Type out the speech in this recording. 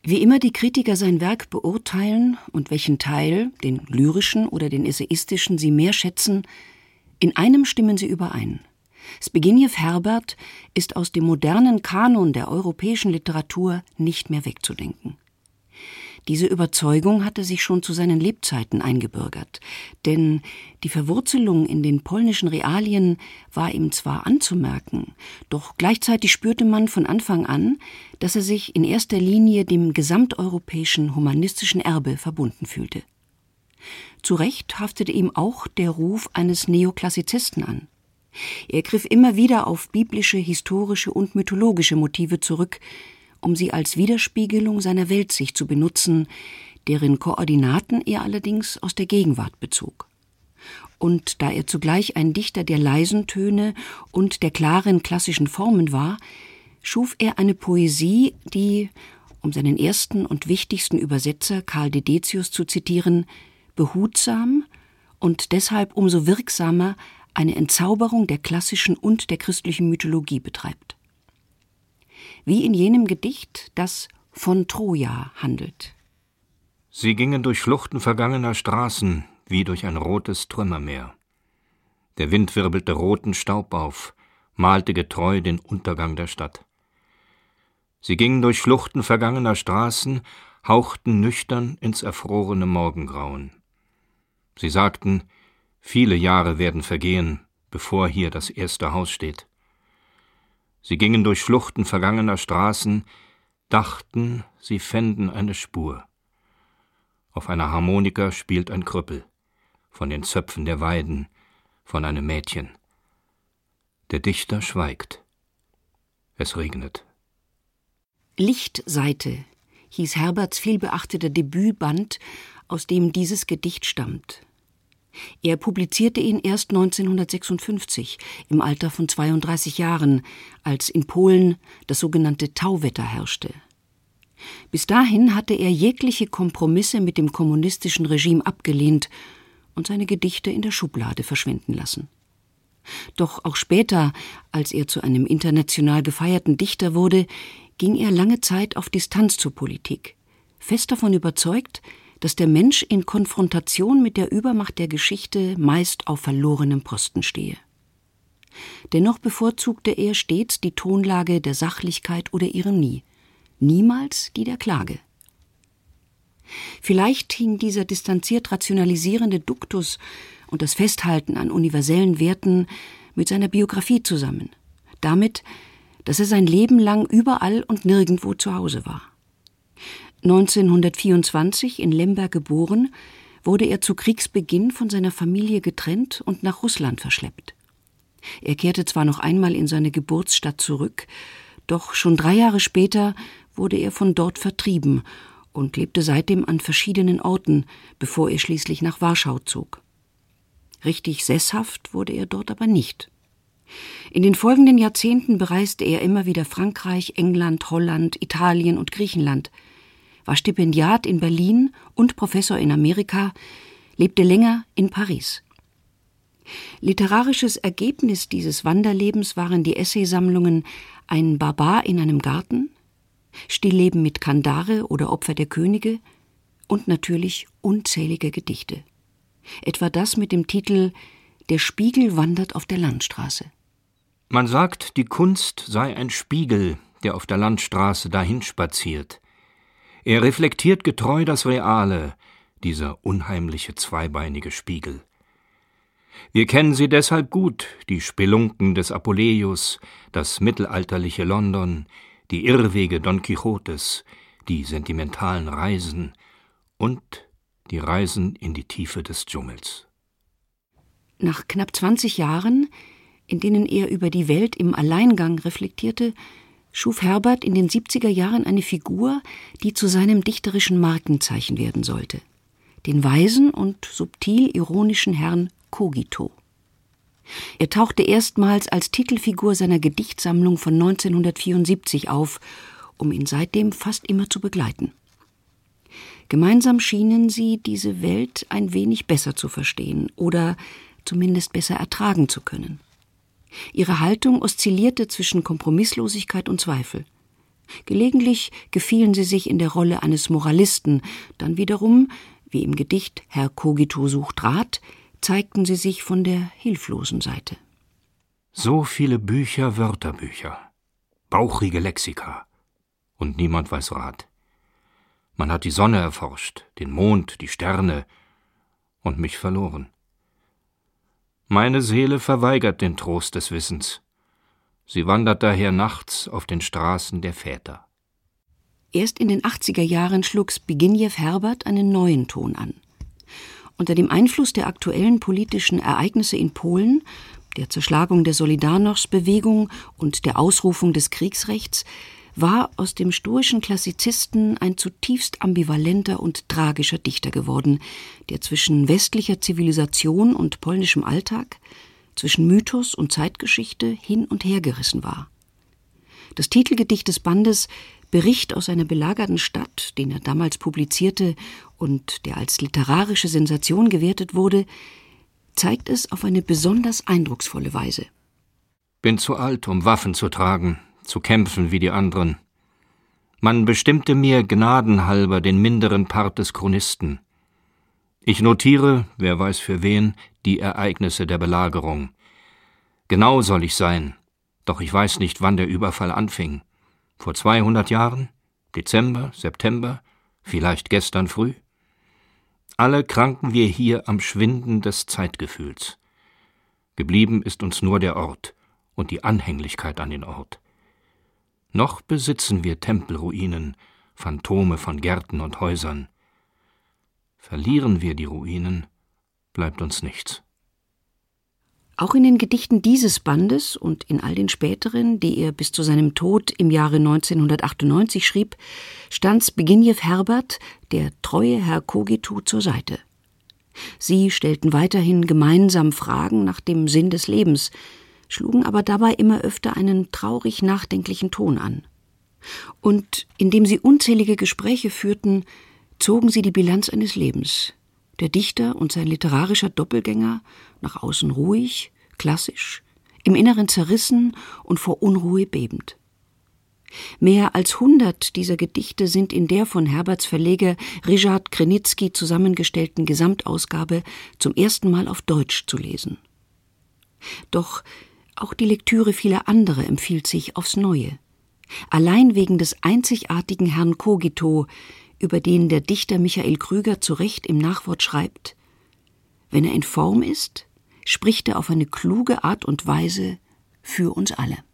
Wie immer die Kritiker sein Werk beurteilen und welchen Teil, den lyrischen oder den essayistischen, sie mehr schätzen, in einem stimmen sie überein. Zbigniew Herbert ist aus dem modernen Kanon der europäischen Literatur nicht mehr wegzudenken. Diese Überzeugung hatte sich schon zu seinen Lebzeiten eingebürgert, denn die Verwurzelung in den polnischen Realien war ihm zwar anzumerken, doch gleichzeitig spürte man von Anfang an, dass er sich in erster Linie dem gesamteuropäischen humanistischen Erbe verbunden fühlte. Zu Recht haftete ihm auch der Ruf eines Neoklassizisten an. Er griff immer wieder auf biblische, historische und mythologische Motive zurück, um sie als Widerspiegelung seiner Weltsicht zu benutzen, deren Koordinaten er allerdings aus der Gegenwart bezog. Und da er zugleich ein Dichter der leisen Töne und der klaren klassischen Formen war, schuf er eine Poesie, die, um seinen ersten und wichtigsten Übersetzer Karl Dedecius zu zitieren, behutsam und deshalb umso wirksamer eine Entzauberung der klassischen und der christlichen Mythologie betreibt. Wie in jenem Gedicht, das von Troja handelt. Sie gingen durch Schluchten vergangener Straßen, wie durch ein rotes Trümmermeer. Der Wind wirbelte roten Staub auf, malte getreu den Untergang der Stadt. Sie gingen durch Schluchten vergangener Straßen, hauchten nüchtern ins erfrorene Morgengrauen. Sie sagten, viele Jahre werden vergehen, bevor hier das erste Haus steht. Sie gingen durch Schluchten vergangener Straßen, dachten, sie fänden eine Spur. Auf einer Harmonika spielt ein Krüppel, von den Zöpfen der Weiden, von einem Mädchen. Der Dichter schweigt. Es regnet. Lichtseite hieß Herberts vielbeachteter Debütband, aus dem dieses Gedicht stammt. Er publizierte ihn erst 1956, im Alter von 32 Jahren, als in Polen das sogenannte Tauwetter herrschte. Bis dahin hatte er jegliche Kompromisse mit dem kommunistischen Regime abgelehnt und seine Gedichte in der Schublade verschwinden lassen. Doch auch später, als er zu einem international gefeierten Dichter wurde, ging er lange Zeit auf Distanz zur Politik, fest davon überzeugt, dass der Mensch in Konfrontation mit der Übermacht der Geschichte meist auf verlorenem Posten stehe. Dennoch bevorzugte er stets die Tonlage der Sachlichkeit oder Ironie, niemals die der Klage. Vielleicht hing dieser distanziert rationalisierende Duktus und das Festhalten an universellen Werten mit seiner Biografie zusammen, damit, dass er sein Leben lang überall und nirgendwo zu Hause war. 1924 in Lemberg geboren, wurde er zu Kriegsbeginn von seiner Familie getrennt und nach Russland verschleppt. Er kehrte zwar noch einmal in seine Geburtsstadt zurück, doch schon 3 Jahre später wurde er von dort vertrieben und lebte seitdem an verschiedenen Orten, bevor er schließlich nach Warschau zog. Richtig sesshaft wurde er dort aber nicht. In den folgenden Jahrzehnten bereiste er immer wieder Frankreich, England, Holland, Italien und Griechenland, war Stipendiat in Berlin und Professor in Amerika, lebte länger in Paris. Literarisches Ergebnis dieses Wanderlebens waren die Essaysammlungen Ein Barbar in einem Garten, Stillleben mit Kandare oder Opfer der Könige und natürlich unzählige Gedichte. Etwa das mit dem Titel Der Spiegel wandert auf der Landstraße. Man sagt, die Kunst sei ein Spiegel, der auf der Landstraße dahinspaziert. Er reflektiert getreu das Reale, dieser unheimliche zweibeinige Spiegel. Wir kennen sie deshalb gut, die Spelunken des Apuleius, das mittelalterliche London, die Irrwege Don Quixotes, die sentimentalen Reisen und die Reisen in die Tiefe des Dschungels. Nach knapp 20 Jahren, in denen er über die Welt im Alleingang reflektierte, schuf Herbert in den 70er Jahren eine Figur, die zu seinem dichterischen Markenzeichen werden sollte: den weisen und subtil ironischen Herrn Cogito. Er tauchte erstmals als Titelfigur seiner Gedichtsammlung von 1974 auf, um ihn seitdem fast immer zu begleiten. Gemeinsam schienen sie, diese Welt ein wenig besser zu verstehen oder zumindest besser ertragen zu können. Ihre Haltung oszillierte zwischen Kompromisslosigkeit und Zweifel, Gelegentlich gefielen sie sich in der Rolle eines Moralisten, dann wiederum, wie im Gedicht Herr Cogito sucht Rat, zeigten sie sich von der hilflosen Seite. So viele Bücher, Wörterbücher, bauchige Lexika, und niemand weiß Rat. Man hat die Sonne erforscht, den Mond, die Sterne und mich verloren. Meine Seele verweigert den Trost des Wissens. Sie wandert daher nachts auf den Straßen der Väter. Erst in den 80er Jahren schlug Zbigniew Herbert einen neuen Ton an. Unter dem Einfluss der aktuellen politischen Ereignisse in Polen, der Zerschlagung der Solidarność-Bewegung und der Ausrufung des Kriegsrechts, war aus dem stoischen Klassizisten ein zutiefst ambivalenter und tragischer Dichter geworden, der zwischen westlicher Zivilisation und polnischem Alltag, zwischen Mythos und Zeitgeschichte hin und her gerissen war. Das Titelgedicht des Bandes, Bericht aus einer belagerten Stadt, den er damals publizierte und der als literarische Sensation gewertet wurde, zeigt es auf eine besonders eindrucksvolle Weise. Bin zu alt, um Waffen zu tragen, zu kämpfen wie die anderen. Man bestimmte mir gnadenhalber den minderen Part des Chronisten. Ich notiere, wer weiß für wen, die Ereignisse der Belagerung. Genau soll ich sein, doch ich weiß nicht, wann der Überfall anfing. Vor 200 Jahren? Dezember, September? Vielleicht gestern früh? Alle kranken wir hier am Schwinden des Zeitgefühls. Geblieben ist uns nur der Ort und die Anhänglichkeit an den Ort. Noch besitzen wir Tempelruinen, Phantome von Gärten und Häusern. Verlieren wir die Ruinen, bleibt uns nichts. Auch in den Gedichten dieses Bandes und in all den späteren, die er bis zu seinem Tod im Jahre 1998 schrieb, stand Zbigniew Herbert, der treue Herr Cogito, zur Seite. Sie stellten weiterhin gemeinsam Fragen nach dem Sinn des Lebens, schlugen aber dabei immer öfter einen traurig nachdenklichen Ton an. Und indem sie unzählige Gespräche führten, zogen sie die Bilanz eines Lebens. Der Dichter und sein literarischer Doppelgänger, nach außen ruhig, klassisch, im Inneren zerrissen und vor Unruhe bebend. Mehr als 100 dieser Gedichte sind in der von Herberts Verleger Ryszard Krynicki zusammengestellten Gesamtausgabe zum ersten Mal auf Deutsch zu lesen. Doch auch die Lektüre vieler anderer empfiehlt sich aufs Neue. Allein wegen des einzigartigen Herrn Cogito, über den der Dichter Michael Krüger zu Recht im Nachwort schreibt: Wenn er in Form ist, spricht er auf eine kluge Art und Weise für uns alle.